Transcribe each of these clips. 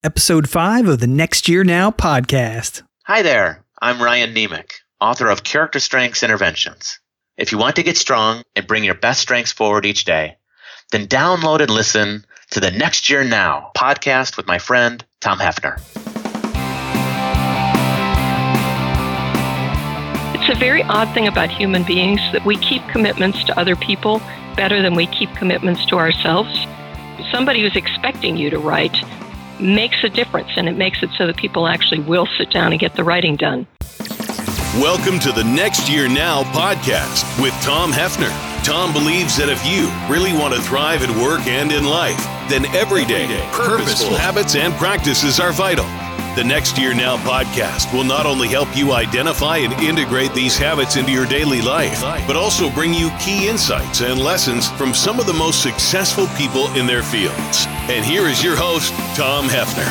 Episode 5 of the Next Year Now podcast. Hi there, I'm Ryan Nemec, author of Character Strengths Interventions. If you want to get strong and bring your best strengths forward each day, then download and listen to the Next Year Now podcast with my friend, Tom Hefner. It's a very odd thing about human beings that we keep commitments to other people better than we keep commitments to ourselves. Somebody who's expecting you to write makes a difference, and it makes it so that people actually will sit down and get the writing done. Welcome to the Next Year Now podcast with Tom Hefner. Tom believes that if you really want to thrive at work and in life, then everyday, purposeful habits and practices are vital. The Next Year Now podcast will not only help you identify and integrate these habits into your daily life, but also bring you key insights and lessons from some of the most successful people in their fields. And here is your host, Tom Hefner.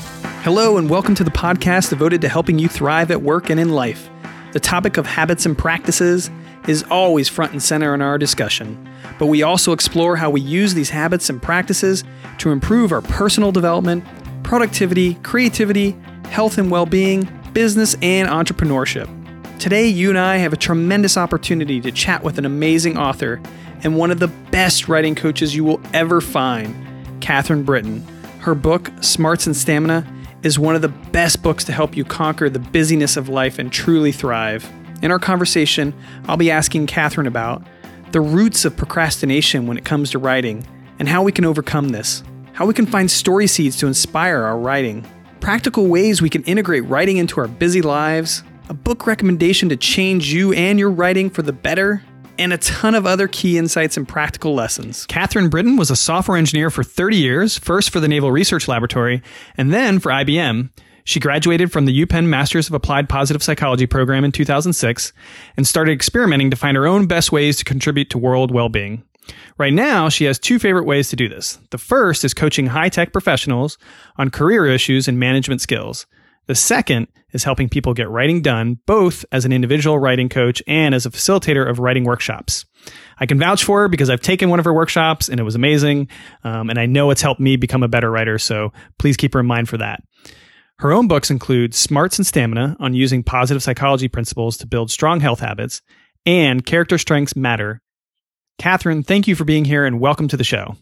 Hello and welcome to the podcast devoted to helping you thrive at work and in life. The topic of habits and practices is always front and center in our discussion, but we also explore how we use these habits and practices to improve our personal development, productivity, creativity, health and well-being, business, and entrepreneurship. Today, you and I have a tremendous opportunity to chat with an amazing author and one of the best writing coaches you will ever find, Catherine Britton. Her book, Smarts and Stamina, is one of the best books to help you conquer the busyness of life and truly thrive. In our conversation, I'll be asking Catherine about the roots of procrastination when it comes to writing and how we can overcome this, how we can find story seeds to inspire our writing, practical ways we can integrate writing into our busy lives, a book recommendation to change you and your writing for the better, and a ton of other key insights and practical lessons. Catherine Britton was a software engineer for 30 years, first for the Naval Research Laboratory, and then for IBM. She graduated from the UPenn Masters of Applied Positive Psychology program in 2006 and started experimenting to find her own best ways to contribute to world well-being. Right now, she has two favorite ways to do this. The first is coaching high-tech professionals on career issues and management skills. The second is helping people get writing done, both as an individual writing coach and as a facilitator of writing workshops. I can vouch for her because I've taken one of her workshops and it was amazing, and I know it's helped me become a better writer, so please keep her in mind for that. Her own books include Smarts and Stamina on using positive psychology principles to build strong health habits and Character Strengths Matter. Catherine, thank you for being here and welcome to the show.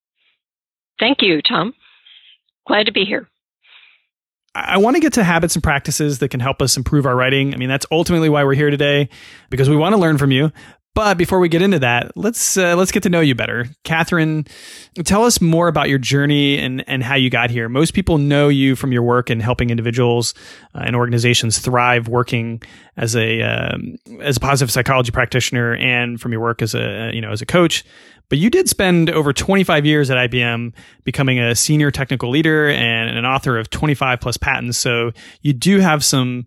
Thank you, Tom. Glad to be here. I want to get to habits and practices that can help us improve our writing. I mean, that's ultimately why we're here today, because we want to learn from you. But before we get into that, let's get to know you better. Catherine, tell us more about your journey and how you got here. Most people know you from your work in helping individuals and organizations thrive working as a positive psychology practitioner and from your work as a coach. But you did spend over 25 years at IBM becoming a senior technical leader and an author of 25 plus patents. So you do have some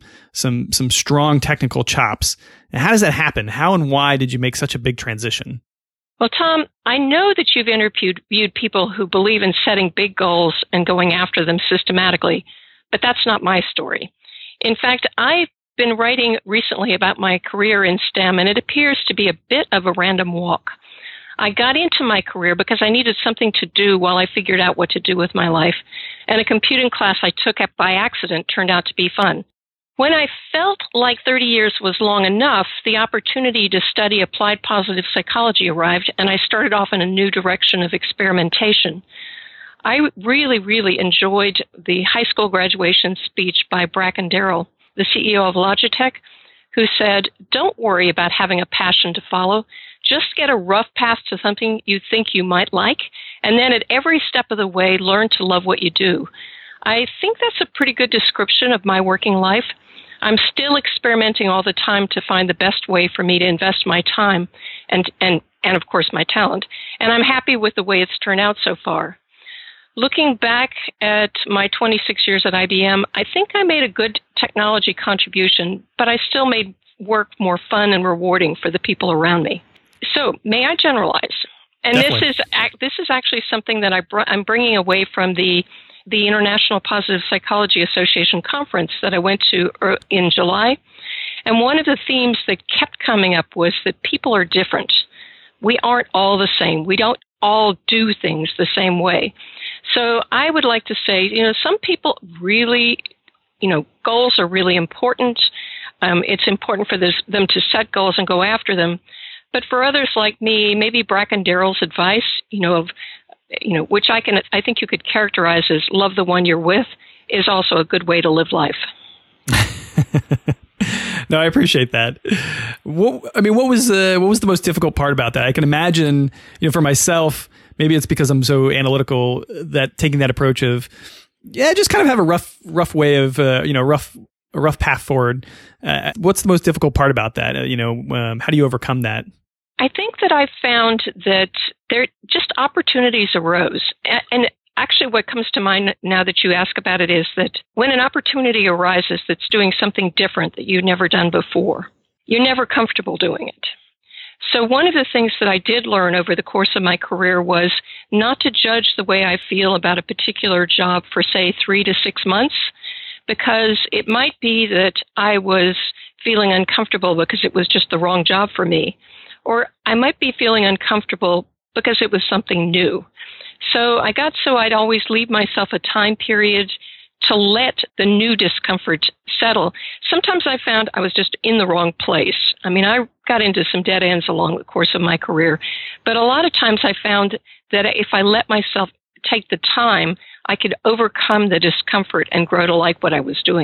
strong technical chops. And how does that happen? How and why did you make such a big transition? Well, Tom, I know that you've interviewed people who believe in setting big goals and going after them systematically, but that's not my story. In fact, I've been writing recently about my career in STEM, and it appears to be a bit of a random walk. I got into my career because I needed something to do while I figured out what to do with my life, and a computing class I took up by accident turned out to be fun. When I felt like 30 years was long enough, the opportunity to study applied positive psychology arrived, and I started off in a new direction of experimentation. I really, really enjoyed the high school graduation speech by Bracken Darrell, the CEO of Logitech, who said, "Don't worry about having a passion to follow. Just get a rough path to something you think you might like, and then at every step of the way, learn to love what you do." I think that's a pretty good description of my working life. I'm still experimenting all the time to find the best way for me to invest my time and of course, my talent. And I'm happy with the way it's turned out so far. Looking back at my 26 years at IBM, I think I made a good technology contribution, but I still made work more fun and rewarding for the people around me. So, may I generalize? And Definitely. this is actually something that I'm bringing away from the International Positive Psychology Association conference that I went to in July. And one of the themes that kept coming up was that people are different. We aren't all the same. We don't all do things the same way. So I would like to say, some people really, goals are really important. It's important for them to set goals and go after them. But for others like me, maybe Bracken Darrell's advice, which I think you could characterize as love the one you're with, is also a good way to live life. No, I appreciate that. What was the most difficult part about that? I can imagine, for myself, maybe it's because I'm so analytical that taking that approach of, just kind of have a rough way of, a rough path forward. What's the most difficult part about that? How do you overcome that? I think that I found that there just opportunities arose. And actually what comes to mind now that you ask about it is that when an opportunity arises that's doing something different that you've never done before, you're never comfortable doing it. So one of the things that I did learn over the course of my career was not to judge the way I feel about a particular job for, say, 3 to 6 months, because it might be that I was feeling uncomfortable because it was just the wrong job for me, or I might be feeling uncomfortable because it was something new. So I'd always leave myself a time period to let the new discomfort settle. Sometimes I found I was just in the wrong place. I got into some dead ends along the course of my career, but a lot of times I found that if I let myself take the time, I could overcome the discomfort and grow to like what I was doing.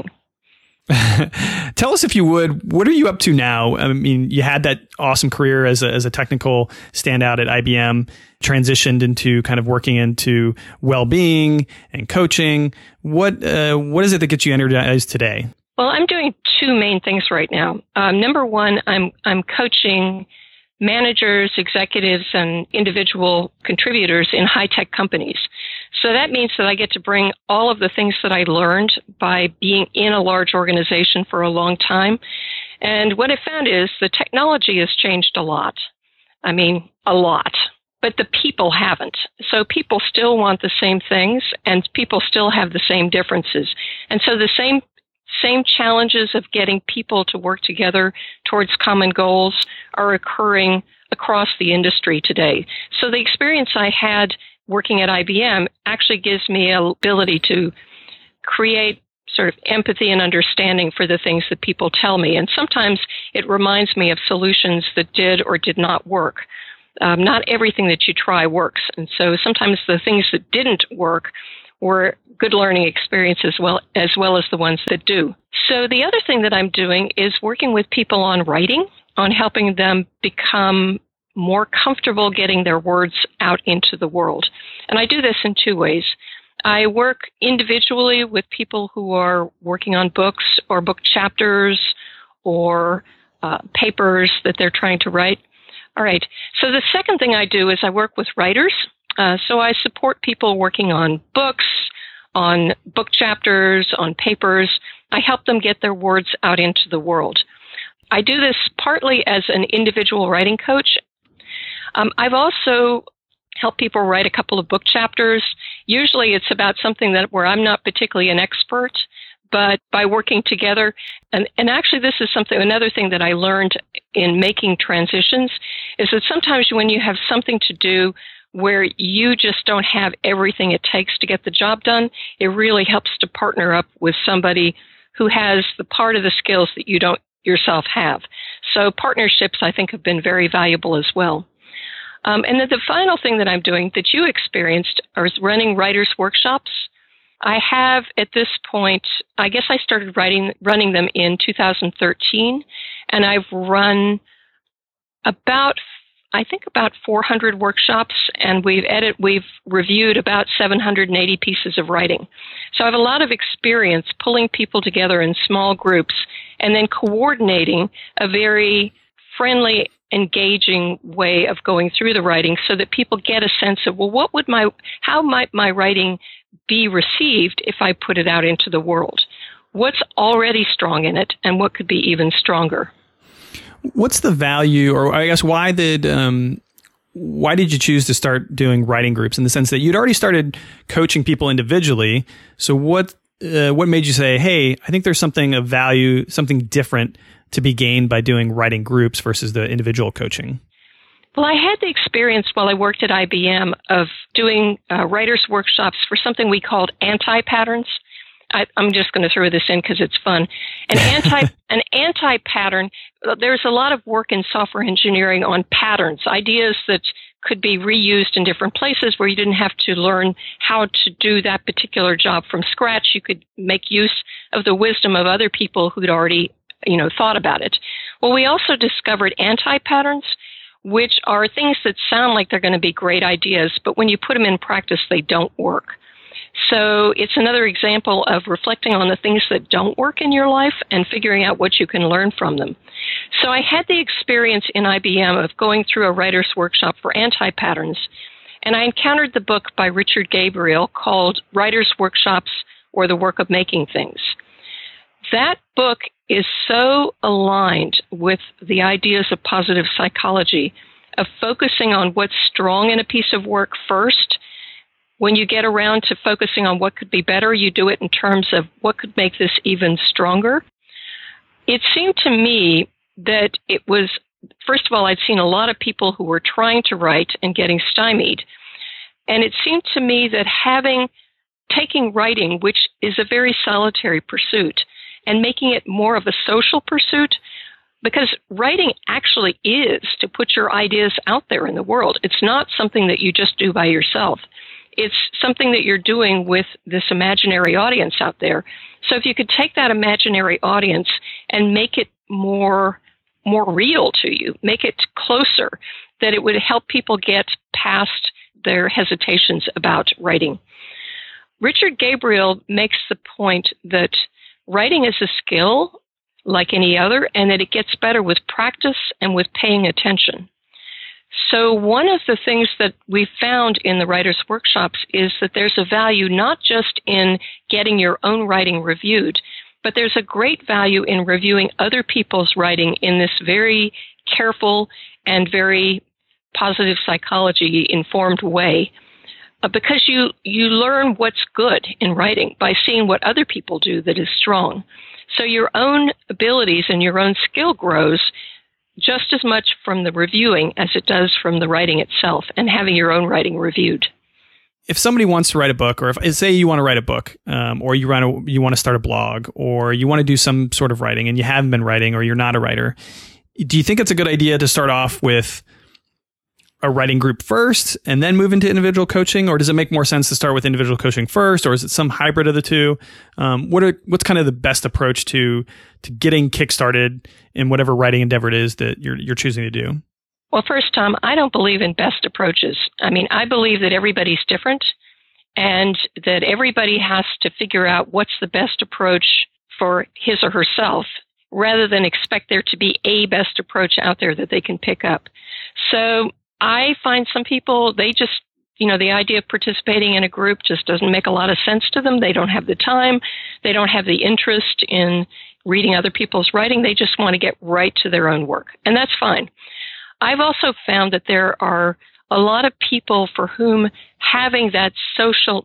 Tell us, if you would, what are you up to now? You had that awesome career as a technical standout at IBM, transitioned into kind of working into well-being and coaching. What is it that gets you energized today? Well, I'm doing two main things right now. Number one, I'm coaching managers, executives, and individual contributors in high-tech companies. So that means that I get to bring all of the things that I learned by being in a large organization for a long time. And what I found is the technology has changed a lot. A lot. But the people haven't. So people still want the same things, and people still have the same differences. And so the same challenges of getting people to work together towards common goals are occurring across the industry today. So the experience I had working at IBM actually gives me an ability to create sort of empathy and understanding for the things that people tell me. And sometimes it reminds me of solutions that did or did not work. Not everything that you try works. And so sometimes the things that didn't work were good learning experiences as well as the ones that do. So the other thing that I'm doing is working with people on writing, on helping them become more comfortable getting their words out into the world. And I do this in two ways. I work individually with people who are working on books or book chapters or papers that they're trying to write. All right. So the second thing I do is I work with writers. So I support people working on books, on book chapters, on papers. I help them get their words out into the world. I do this partly as an individual writing coach. I've also helped people write a couple of book chapters. Usually it's about something where I'm not particularly an expert, but by working together, and actually this is another thing that I learned in making transitions, is that sometimes when you have something to do where you just don't have everything it takes to get the job done, it really helps to partner up with somebody who has the part of the skills that you don't yourself have. So partnerships, I think, have been very valuable as well. And then the final thing that I'm doing that you experienced is running writers' workshops. I have, at this point, I guess I started running them in 2013, and I've run about 400 workshops, and we've reviewed about 780 pieces of writing. So I have a lot of experience pulling people together in small groups and then coordinating a very friendly, engaging way of going through the writing so that people get a sense of, well, how might my writing be received if I put it out into the world? What's already strong in it, and what could be even stronger? What's the value, or I guess why did you choose to start doing writing groups, in the sense that you'd already started coaching people individually? So what made you say, hey, I think there's something of value, something different to be gained by doing writing groups versus the individual coaching? Well, I had the experience while I worked at IBM of doing writers' workshops for something we called anti-patterns. I'm just going to throw this in because it's fun. An anti-pattern, there's a lot of work in software engineering on patterns, ideas that could be reused in different places where you didn't have to learn how to do that particular job from scratch. You could make use of the wisdom of other people who'd already, thought about it. Well, we also discovered anti-patterns, which are things that sound like they're going to be great ideas, but when you put them in practice, they don't work. So it's another example of reflecting on the things that don't work in your life and figuring out what you can learn from them. So I had the experience in IBM of going through a writer's workshop for anti-patterns, and I encountered the book by Richard Gabriel called Writer's Workshops or the Work of Making Things. That book is so aligned with the ideas of positive psychology, of focusing on what's strong in a piece of work first. When you get around to focusing on what could be better, you do it in terms of what could make this even stronger. It seemed to me that it was, first of all, I'd seen a lot of people who were trying to write and getting stymied. And it seemed to me that taking writing, which is a very solitary pursuit, and making it more of a social pursuit, because writing actually is to put your ideas out there in the world. It's not something that you just do by yourself. It's something that you're doing with this imaginary audience out there. So if you could take that imaginary audience and make it more real to you, make it closer, that it would help people get past their hesitations about writing. Richard Gabriel makes the point that writing is a skill like any other, and that it gets better with practice and with paying attention. So one of the things that we found in the writers' workshops is that there's a value not just in getting your own writing reviewed, but there's a great value in reviewing other people's writing in this very careful and very positive psychology informed way. Because you learn what's good in writing by seeing what other people do that is strong. So your own abilities and your own skill grows just as much from the reviewing as it does from the writing itself and having your own writing reviewed. If somebody wants to write a book, or if say you want to write a book, or you want to start a blog, or you want to do some sort of writing and you haven't been writing, or you're not a writer, do you think it's a good idea to start off with a writing group first and then move into individual coaching? Or does it make more sense to start with individual coaching first? Or is it some hybrid of the two? What's kind of the best approach to getting kickstarted in whatever writing endeavor it is that you're choosing to do? Well, first, Tom, I don't believe in best approaches. I mean, I believe that everybody's different and that everybody has to figure out what's the best approach for his or herself, rather than expect there to be a best approach out there that they can pick up. So I find some people, they just, the idea of participating in a group just doesn't make a lot of sense to them. They don't have the time. They don't have the interest in reading other people's writing. They just want to get right to their own work. And that's fine. I've also found that there are a lot of people for whom having that social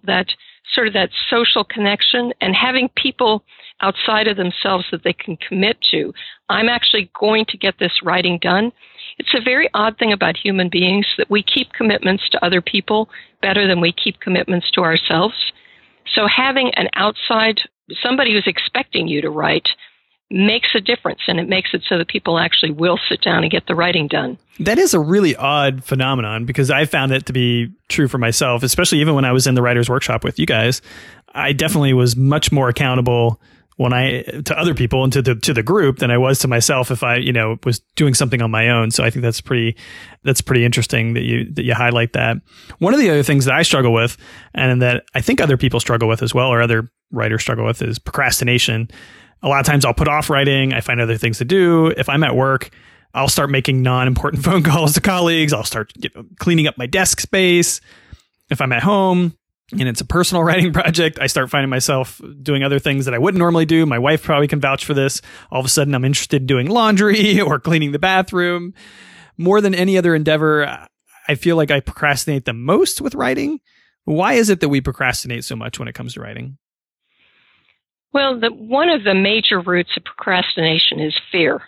connection and having people outside of themselves that they can commit to, I'm actually going to get this writing done. It's a very odd thing about human beings that we keep commitments to other people better than we keep commitments to ourselves. So having an outside, somebody who's expecting you to write, makes a difference, and it makes it so that people actually will sit down and get the writing done. That is a really odd phenomenon, because I found it to be true for myself, especially even when I was in the writer's workshop with you guys. I definitely was much more accountable to other people and to the group than I was to myself if I, was doing something on my own. So I think that's pretty interesting that you highlight that. One of the other things that I struggle with, and that I think other people struggle with as well, or other writers struggle with, is procrastination. A lot of times I'll put off writing. I find other things to do. If I'm at work, I'll start making non-important phone calls to colleagues. I'll start cleaning up my desk space. If I'm at home and it's a personal writing project, I start finding myself doing other things that I wouldn't normally do. My wife probably can vouch for this. All of a sudden, I'm interested in doing laundry or cleaning the bathroom. More than any other endeavor, I feel like I procrastinate the most with writing. Why is it that we procrastinate so much when it comes to writing? Well, one of the major roots of procrastination is fear.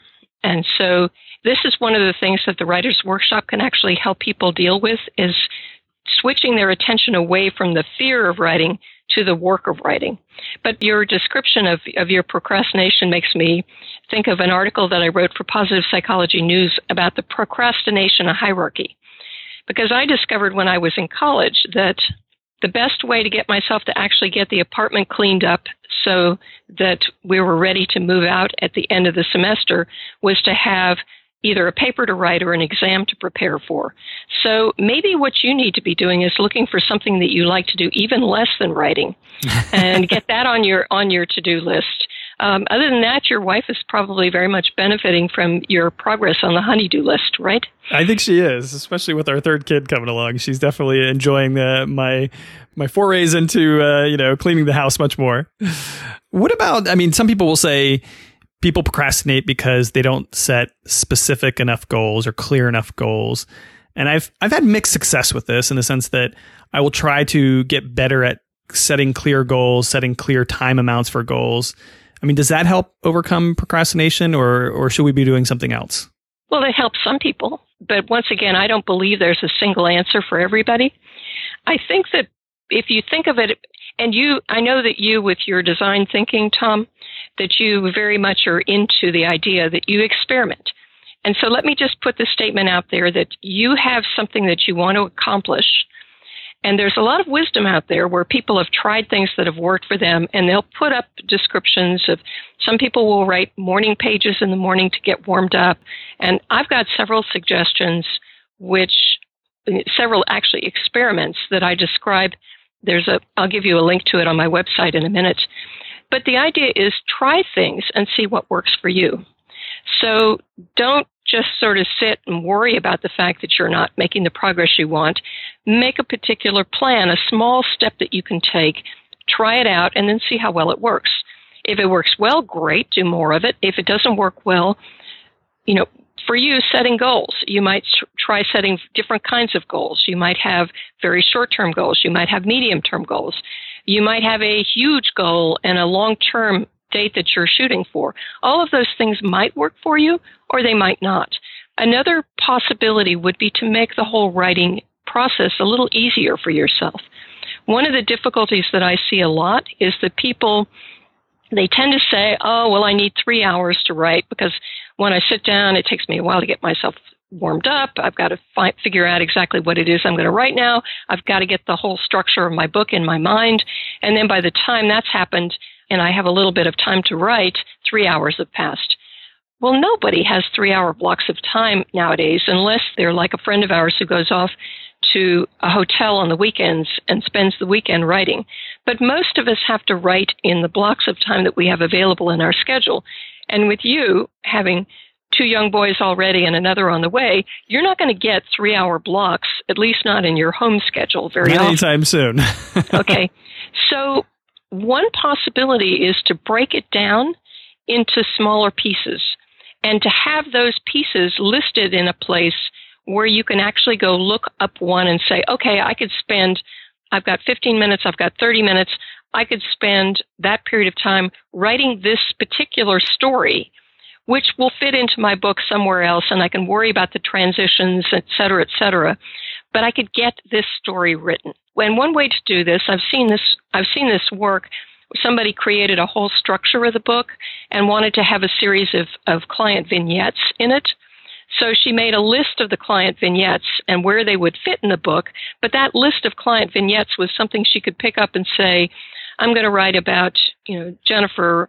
And so this is one of the things that the Writer's Workshop can actually help people deal with, is switching their attention away from the fear of writing to the work of writing. But your description of your procrastination makes me think of an article that I wrote for Positive Psychology News about the procrastination hierarchy. Because I discovered when I was in college that the best way to get myself to actually get the apartment cleaned up so that we were ready to move out at the end of the semester was to have either a paper to write or an exam to prepare for. So maybe what you need to be doing is looking for something that you like to do even less than writing and get that on your to-do list. Other than that, your wife is probably very much benefiting from your progress on the honey-do list, right? I think she is, especially with our third kid coming along. She's definitely enjoying my forays into cleaning the house much more. What about, some people will say people procrastinate because they don't set specific enough goals or clear enough goals. And I've had mixed success with this in the sense that I will try to get better at setting clear goals, setting clear time amounts for goals. Does that help overcome procrastination, or should we be doing something else? Well, it helps some people. But once again, I don't believe there's a single answer for everybody. I think that if you think of it, and I know that you, with your design thinking, Tom, that you very much are into the idea that you experiment. And so let me just put the statement out there that you have something that you want to accomplish. And there's a lot of wisdom out there where people have tried things that have worked for them, and they'll put up descriptions of, some people will write morning pages in the morning to get warmed up. And I've got several suggestions, several actually experiments that I describe. I'll give you a link to it on my website in a minute. But the idea is try things and see what works for you. So don't just sort of sit and worry about the fact that you're not making the progress you want. Make a particular plan, a small step that you can take, try it out, and then see how well it works. If it works well, great, do more of it. If it doesn't work well, for you, setting goals. You might try setting different kinds of goals. You might have very short-term goals. You might have medium-term goals. You might have a huge goal and a long-term date that you're shooting for. All of those things might work for you, or they might not. Another possibility would be to make the whole writing process a little easier for yourself. One of the difficulties that I see a lot is that people, they tend to say, oh, well, I need 3 hours to write because when I sit down, it takes me a while to get myself warmed up. I've got to figure out exactly what it is I'm going to write now. I've got to get the whole structure of my book in my mind. And then by the time that's happened and I have a little bit of time to write, 3 hours have passed. Well, nobody has 3-hour blocks of time nowadays unless they're like a friend of ours who goes off to a hotel on the weekends and spends the weekend writing. But most of us have to write in the blocks of time that we have available in our schedule. And with you having 2 young boys already and another on the way, you're not going to get 3-hour blocks, at least not in your home schedule very often. Anytime soon. Okay. So one possibility is to break it down into smaller pieces and to have those pieces listed in a place where you can actually go look up one and say, okay, I've got 15 minutes, I've got 30 minutes, I could spend that period of time writing this particular story, which will fit into my book somewhere else, and I can worry about the transitions, et cetera, but I could get this story written. And one way to do this, I've seen this work. Somebody created a whole structure of the book and wanted to have a series of client vignettes in it. So she made a list of the client vignettes and where they would fit in the book, but that list of client vignettes was something she could pick up and say, I'm going to write about, Jennifer's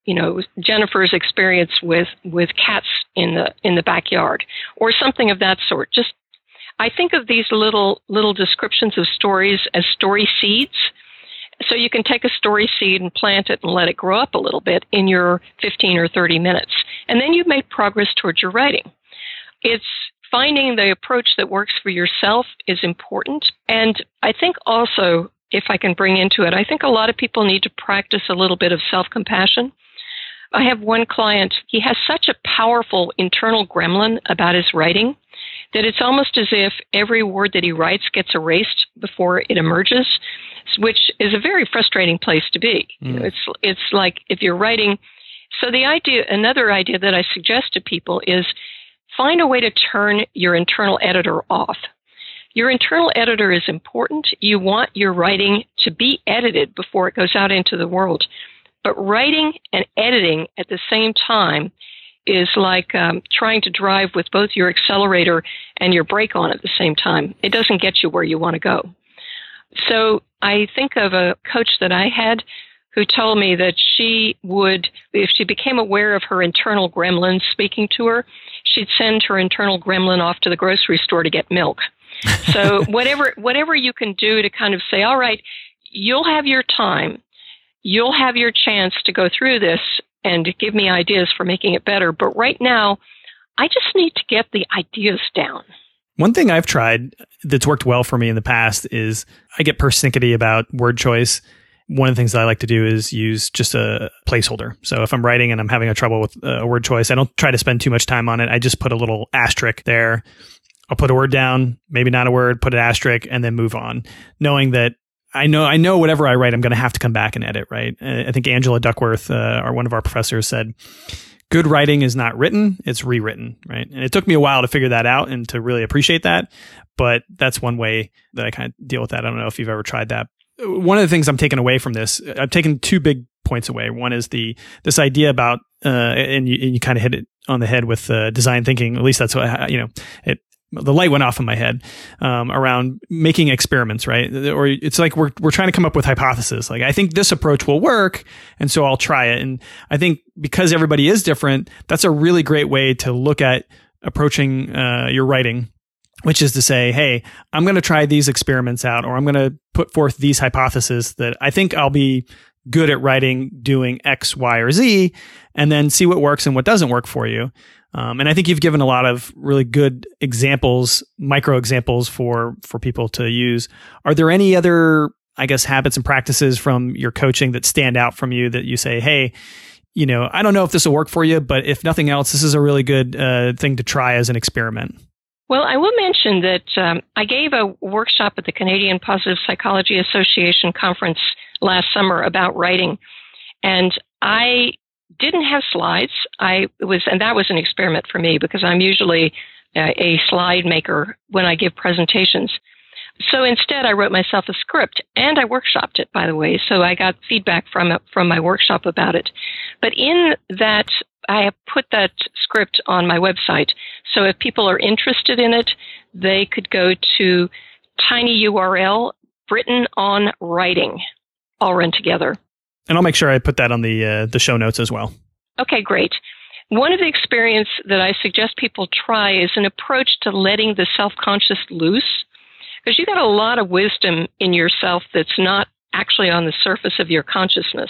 experience with cats in the backyard, or something of that sort. Just, I think of these little descriptions of stories as story seeds. So you can take a story seed and plant it and let it grow up a little bit in your 15 or 30 minutes. And then you've made progress towards your writing. It's finding the approach that works for yourself is important. And I think also, if I can bring into it, I think a lot of people need to practice a little bit of self-compassion. I have one client, he has such a powerful internal gremlin about his writing that it's almost as if every word that he writes gets erased before it emerges, which is a very frustrating place to be. It's like if you're writing So another idea that I suggest to people is find a way to turn your internal editor off. Your internal editor is important. You want your writing to be edited before it goes out into the world. But writing and editing at the same time is like trying to drive with both your accelerator and your brake on at the same time. It doesn't get you where you want to go. So I think of a coach that I had who told me that she would, if she became aware of her internal gremlin speaking to her, she'd send her internal gremlin off to the grocery store to get milk. So whatever you can do to kind of say, all right, you'll have your time. You'll have your chance to go through this and give me ideas for making it better. But right now, I just need to get the ideas down. One thing I've tried that's worked well for me in the past is I get persnickety about word choice. One of the things that I like to do is use just a placeholder. So if I'm writing and I'm having a trouble with a word choice, I don't try to spend too much time on it. I just put a little asterisk there. I'll put a word down, maybe not a word, put an asterisk, and then move on, knowing that I know whatever I write, I'm going to have to come back and edit, right? I think Angela Duckworth, one of our professors, said, good writing is not written, it's rewritten, right? And it took me a while to figure that out and to really appreciate that. But that's one way that I kind of deal with that. I don't know if you've ever tried that. One of the things I'm taking away from this, I've taken 2 big points away. One is this idea about, and you kind of hit it on the head with design thinking. At least that's what, the light went off in my head around making experiments, right? Or it's like we're trying to come up with hypotheses. Like, I think this approach will work, and so I'll try it. And I think because everybody is different, that's a really great way to look at approaching your writing, which is to say, hey, I'm going to try these experiments out, or I'm going to put forth these hypotheses that I think I'll be good at writing doing X, Y, or Z, and then see what works and what doesn't work for you. And I think you've given a lot of really good examples, micro examples for people to use. Are there any other, I guess, habits and practices from your coaching that stand out from you that you say, hey, I don't know if this will work for you, but if nothing else, this is a really good thing to try as an experiment? Well, I will mention that I gave a workshop at the Canadian Positive Psychology Association conference last summer about writing, and I didn't have slides. And that was an experiment for me because I'm usually a slide maker when I give presentations. So instead, I wrote myself a script, and I workshopped it, by the way. So I got feedback from my workshop about it. But in that, I have put that script on my website. So if people are interested in it, they could go to tiny URL, Britain on Writing, all run together. And I'll make sure I put that on the show notes as well. Okay, great. One of the experiences that I suggest people try is an approach to letting the self-conscious loose, because you got a lot of wisdom in yourself that's not actually on the surface of your consciousness.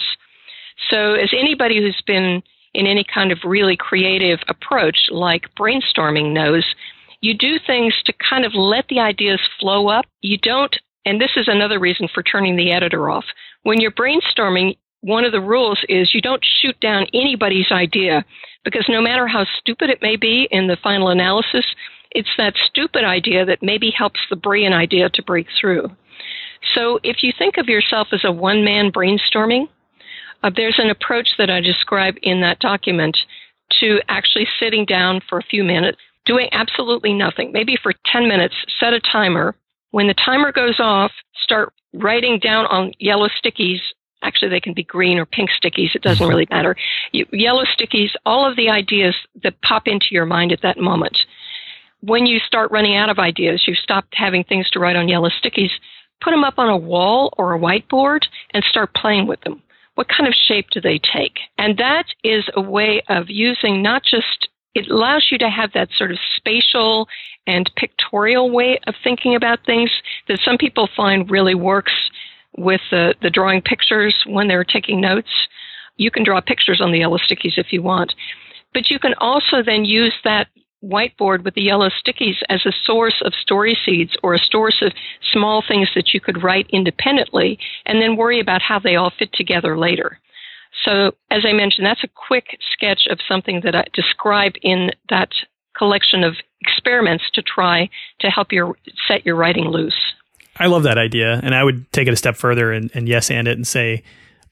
So as anybody who's been in any kind of really creative approach like brainstorming knows, you do things to kind of let the ideas flow up. You don't, and this is another reason for turning the editor off. When you're brainstorming, one of the rules is you don't shoot down anybody's idea, because no matter how stupid it may be in the final analysis, it's that stupid idea that maybe helps the brilliant idea to break through. So if you think of yourself as a one-man brainstorming, there's an approach that I describe in that document to actually sitting down for a few minutes, doing absolutely nothing, maybe for 10 minutes, set a timer. When the timer goes off, start writing down on yellow stickies. Actually, they can be green or pink stickies. It doesn't really matter. Yellow stickies, all of the ideas that pop into your mind at that moment. When you start running out of ideas, you've stopped having things to write on yellow stickies, put them up on a wall or a whiteboard and start playing with them. What kind of shape do they take? And that is a way of using not just, it allows you to have that sort of spatial and pictorial way of thinking about things that some people find really works with the drawing pictures when they're taking notes. You can draw pictures on the yellow stickies if you want. But you can also then use that whiteboard with the yellow stickies as a source of story seeds or a source of small things that you could write independently and then worry about how they all fit together later. So, as I mentioned, that's a quick sketch of something that I describe in that collection of experiments to try to help set your writing loose. I love that idea. And I would take it a step further and yes and it and say,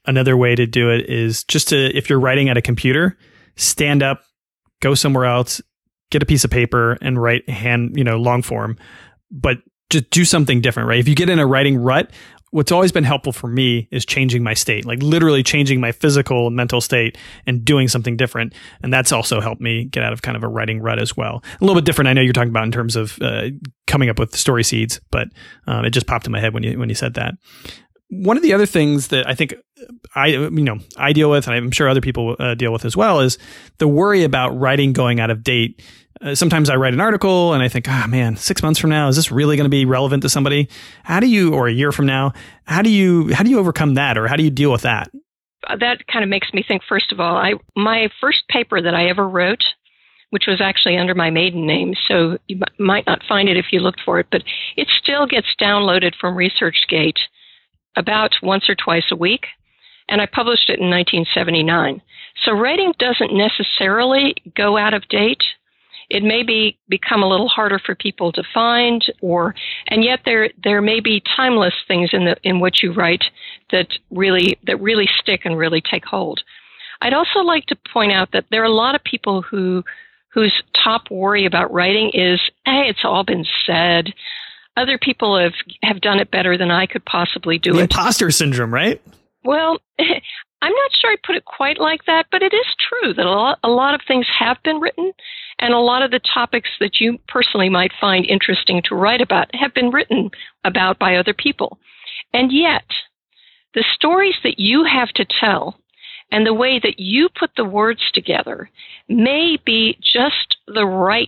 another way to do it is just to, if you're writing at a computer, stand up, go somewhere else, get a piece of paper and write long form, but just do something different, right? If you get in a writing rut, what's always been helpful for me is changing my state, like literally changing my physical and mental state and doing something different. And that's also helped me get out of kind of a writing rut as well. A little bit different. I know you're talking about in terms of coming up with story seeds, but it just popped in my head when you said that. One of the other things that I think I deal with, and I'm sure other people deal with as well, is the worry about writing going out of date. Sometimes I write an article and I think, 6 months from now, is this really going to be relevant to somebody? Or a year from now, how do you overcome that, or how do you deal with that? That kind of makes me think, first of all, my first paper that I ever wrote, which was actually under my maiden name, so you might not find it if you looked for it, but it still gets downloaded from ResearchGate about once or twice a week, and I published it in 1979. So writing doesn't necessarily go out of date. It may become a little harder for people to find, and yet there may be timeless things in what you write that really stick and really take hold. I'd also like to point out that there are a lot of people whose top worry about writing is, hey, it's all been said. Other people have done it better than I could possibly do it. The imposter syndrome, right? Well, I'm not sure I put it quite like that, but it is true that a lot of things have been written, and a lot of the topics that you personally might find interesting to write about have been written about by other people. And yet, the stories that you have to tell and the way that you put the words together may be just the right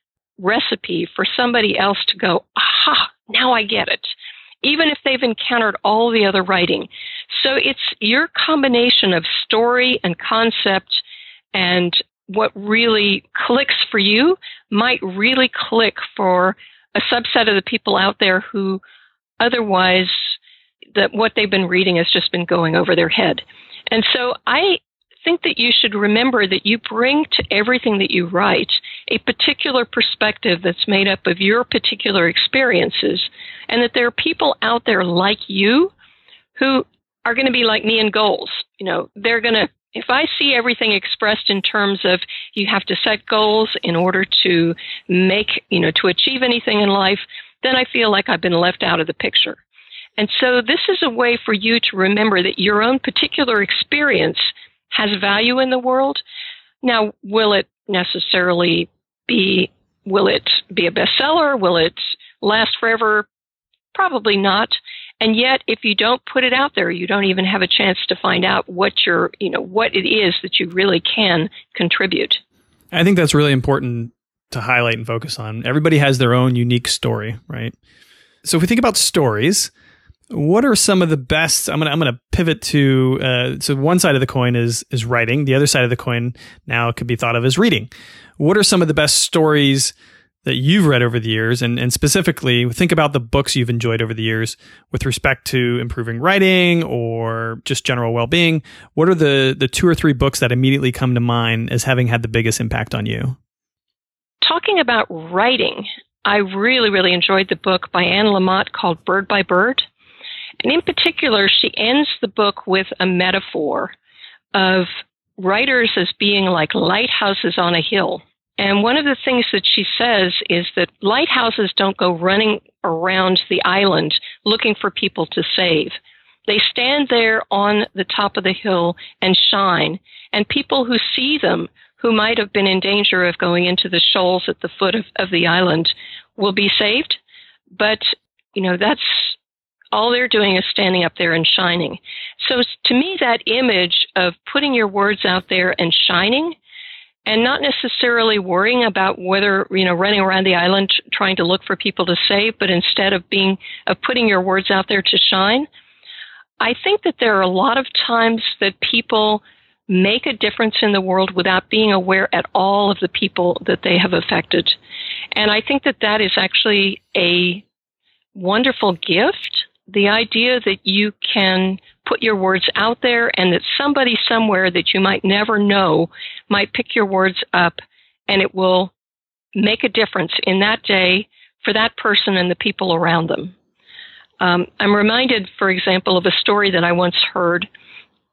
recipe for somebody else to go, aha, now I get it, even if they've encountered all the other writing. So it's your combination of story and concept, and what really clicks for you might really click for a subset of the people out there who otherwise that what they've been reading has just been going over their head. And so I think that you should remember that you bring to everything that you write a particular perspective that's made up of your particular experiences, and that there are people out there like you who are going to be like me in goals. They're going to, if I see everything expressed in terms of you have to set goals in order to to achieve anything in life, then I feel like I've been left out of the picture. And so this is a way for you to remember that your own particular experience has value in the world. Now, will it be a bestseller? Will it last forever? Probably not. And yet, if you don't put it out there, you don't even have a chance to find out what it is that you really can contribute. I think that's really important to highlight and focus on. Everybody has their own unique story, right? So if we think about stories, what are some of the best? I'm gonna pivot to so one side of the coin is writing. The other side of the coin now could be thought of as reading. What are some of the best stories that you've read over the years, and specifically think about the books you've enjoyed over the years with respect to improving writing or just general well-being? What are the 2 or 3 books that immediately come to mind as having had the biggest impact on you? Talking about writing, I really, really enjoyed the book by Anne Lamott called Bird by Bird. And in particular, she ends the book with a metaphor of writers as being like lighthouses on a hill. And one of the things that she says is that lighthouses don't go running around the island looking for people to save. They stand there on the top of the hill and shine, and people who see them, who might have been in danger of going into the shoals at the foot of the island, will be saved. But, that's all they're doing is standing up there and shining. So to me, that image of putting your words out there and shining, and not necessarily worrying about whether, running around the island trying to look for people to save, but instead of putting your words out there to shine, I think that there are a lot of times that people make a difference in the world without being aware at all of the people that they have affected. And I think that that is actually a wonderful gift. The idea that you can put your words out there and that somebody somewhere that you might never know might pick your words up, and it will make a difference in that day for that person and the people around them. I'm reminded, for example, of a story that I once heard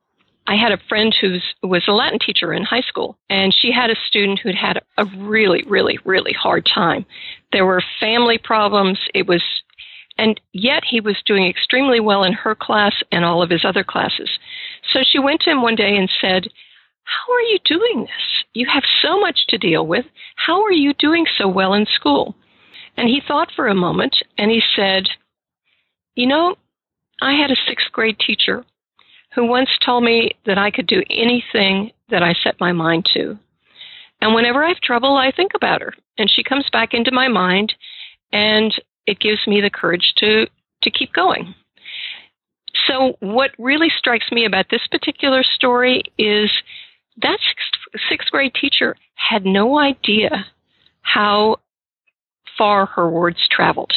I had a friend who was a Latin teacher in high school, and she had a student who'd had a really, really, really hard time. There were family problems. And yet he was doing extremely well in her class and all of his other classes. So she went to him one day and said, "How are you doing this? You have so much to deal with. How are you doing so well in school?" And he thought for a moment, and he said, "You know, I had a 6th grade teacher who once told me that I could do anything that I set my mind to. And whenever I have trouble, I think about her. And she comes back into my mind, and it gives me the courage to keep going." So what really strikes me about this particular story is that 6th grade teacher had no idea how far her words traveled.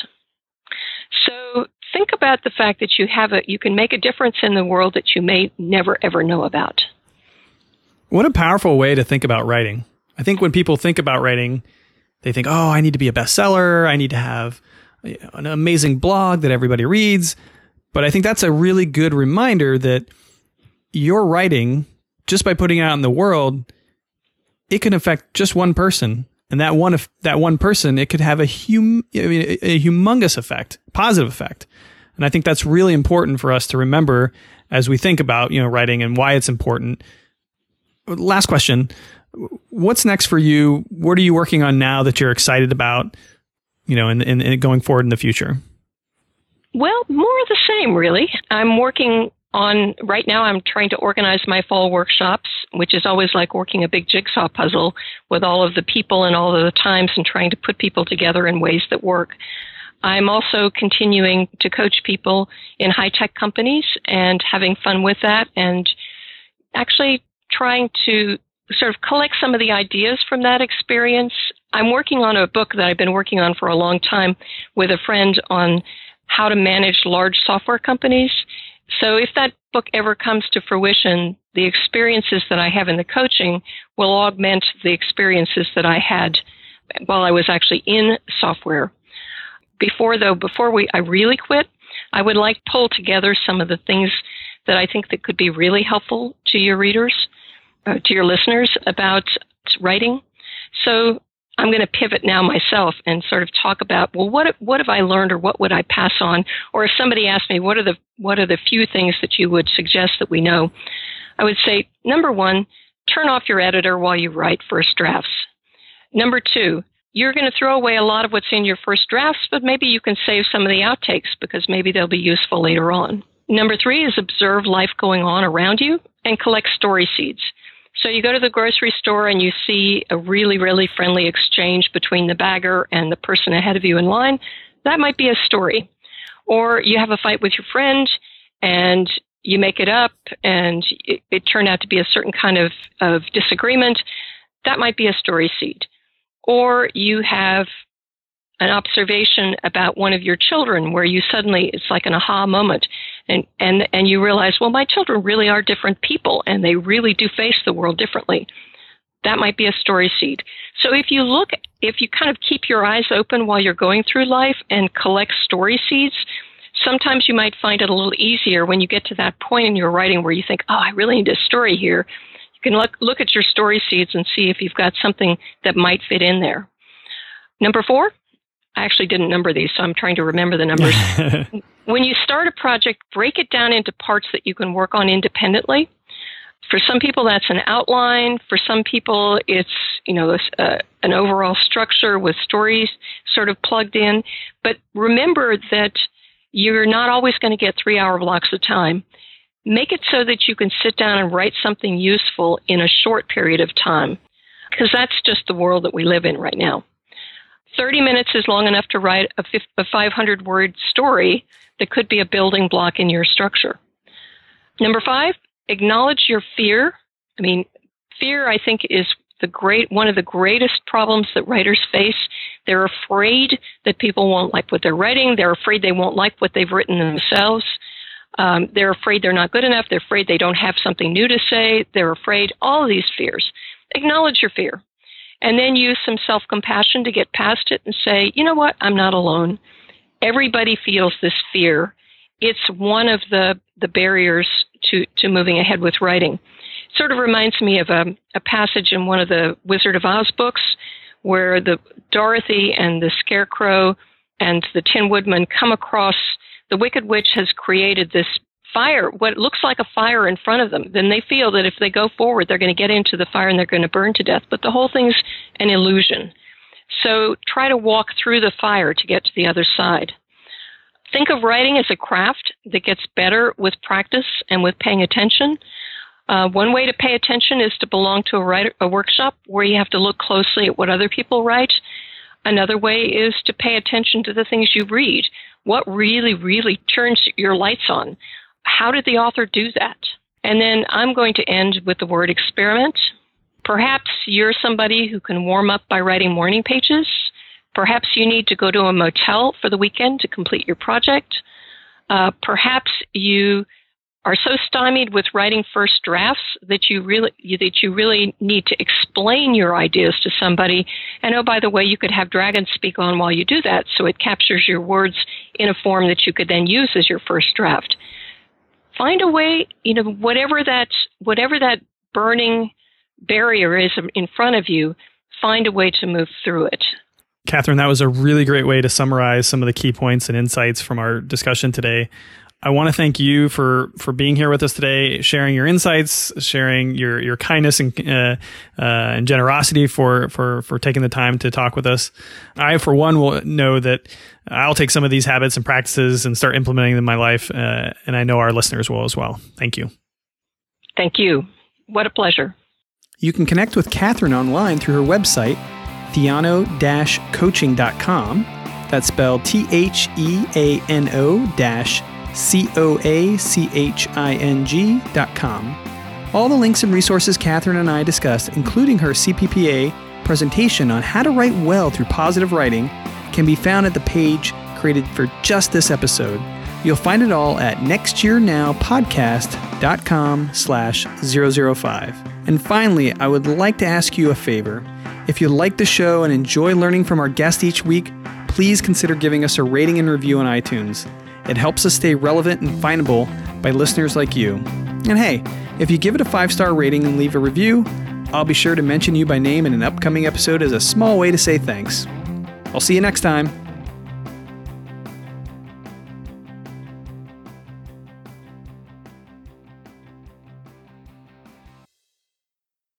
So think about the fact that you can make a difference in the world that you may never, ever know about. What a powerful way to think about writing. I think when people think about writing, they think, oh, I need to be a bestseller. I need to have an amazing blog that everybody reads. But I think that's a really good reminder that your writing, just by putting it out in the world, it can affect just one person. And that one person, it could have a humongous effect, positive effect. And I think that's really important for us to remember as we think about, writing and why it's important. Last question. What's next for you? What are you working on now that you're excited about, in going forward in the future? Well, more of the same, really. I'm working on, right now I'm trying to organize my fall workshops, which is always like working a big jigsaw puzzle with all of the people and all of the times and trying to put people together in ways that work. I'm also continuing to coach people in high-tech companies and having fun with that, and actually trying to sort of collect some of the ideas from that experience. I'm working on a book that I've been working on for a long time with a friend on how to manage large software companies. So if that book ever comes to fruition, the experiences that I have in the coaching will augment the experiences that I had while I was actually in software. Before I really quit, I would like to pull together some of the things that I think that could be really helpful to your readers, to your listeners about writing. So I'm going to pivot now myself and sort of talk about, well, what have I learned, or what would I pass on? Or if somebody asked me, what are the few things that you would suggest that we know? I would say, number one, turn off your editor while you write first drafts. Number two, you're going to throw away a lot of what's in your first drafts, but maybe you can save some of the outtakes because maybe they'll be useful later on. Number three is observe life going on around you and collect story seeds. So you go to the grocery store and you see a really, really friendly exchange between the bagger and the person ahead of you in line. That might be a story. Or you have a fight with your friend and you make it up and it turned out to be a certain kind of disagreement. That might be a story seed. Or you have an observation about one of your children where you suddenly, it's like an aha moment, and you realize, well, my children really are different people and they really do face the world differently. That might be a story seed. So if you kind of keep your eyes open while you're going through life and collect story seeds, sometimes you might find it a little easier when you get to that point in your writing where you think, oh, I really need a story here. You can look at your story seeds and see if you've got something that might fit in there. Number four, I actually didn't number these, so I'm trying to remember the numbers. When you start a project, break it down into parts that you can work on independently. For some people, that's an outline. For some people, it's an overall structure with stories sort of plugged in. But remember that you're not always going to get 3-hour blocks of time. Make it so that you can sit down and write something useful in a short period of time, because that's just the world that we live in right now. 30 minutes is long enough to write a 500-word story that could be a building block in your structure. Number 5, acknowledge your fear. Fear, I think, is one of the greatest problems that writers face. They're afraid that people won't like what they're writing. They're afraid they won't like what they've written themselves. They're afraid they're not good enough. They're afraid they don't have something new to say. They're afraid, all of these fears. Acknowledge your fear. And then use some self-compassion to get past it and say, you know what, I'm not alone. Everybody feels this fear. It's one of the barriers to moving ahead with writing. Sort of reminds me of a passage in one of the Wizard of Oz books where the Dorothy and the Scarecrow and the Tin Woodman come across the Wicked Witch has created this fire, what looks like a fire in front of them. Then they feel that if they go forward, they're going to get into the fire and they're going to burn to death. But the whole thing's an illusion. So try to walk through the fire to get to the other side. Think of writing as a craft that gets better with practice and with paying attention. One way to pay attention is to belong to a workshop where you have to look closely at what other people write. Another way is to pay attention to the things you read. What really, really turns your lights on? How did the author do that? And then I'm going to end with the word experiment. Perhaps you're somebody who can warm up by writing morning pages. Perhaps you need to go to a motel for the weekend to complete your project. Perhaps you are so stymied with writing first drafts that you really need to explain your ideas to somebody. And oh, by the way, you could have Dragon speak on while you do that, so it captures your words in a form that you could then use as your first draft. Find a way, whatever that burning barrier is in front of you, find a way to move through it. Catherine, that was a really great way to summarize some of the key points and insights from our discussion today. I want to thank you for being here with us today, sharing your insights, sharing your kindness and generosity for taking the time to talk with us. I, for one, will know that I'll take some of these habits and practices and start implementing them in my life, and I know our listeners will as well. Thank you. Thank you. What a pleasure. You can connect with Catherine online through her website, theano-coaching.com. That's spelled theano-coaching.com. All the links and resources Catherine and I discussed, including her CPPA presentation on how to write well through positive writing, can be found at the page created for just this episode. You'll find it all at nextyearnowpodcast.com/005. And finally, I would like to ask you a favor. If you like the show and enjoy learning from our guest each week, please consider giving us a rating and review on iTunes. It helps us stay relevant and findable by listeners like you. And hey, if you give it a 5-star rating and leave a review, I'll be sure to mention you by name in an upcoming episode as a small way to say thanks. I'll see you next time.